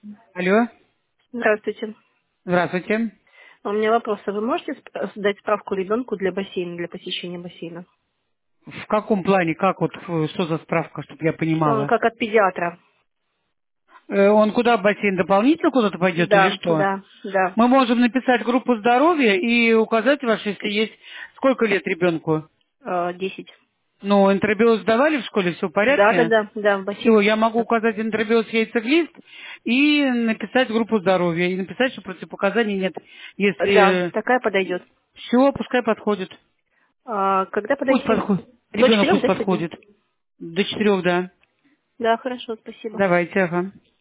Алло, Здравствуйте. здравствуйте. У меня вопрос. А вы можете дать справку ребенку для бассейна, для посещения бассейна? В каком плане, как вот, что за справка, чтобы я понимала? Как от педиатра. Он куда, в бассейн дополнительно куда-то пойдет или Да, что? да, да. Мы можем написать группу здоровья и указать ваш, если есть, сколько лет ребенку. 10. Ну, энтеробиоз сдавали в школе, все в Да, да, порядке? да, да, в Все, бассейн. я могу указать энтеробиоз яйцеглист и написать группу здоровья. И написать, что противопоказаний нет. Да, Если такая подойдет. все, пускай подходит. Когда Пусть подойти? подходит. До Ребенок 4, пусть да, сегодня? подходит. До 4, да. Да, хорошо, спасибо. Давайте, ага.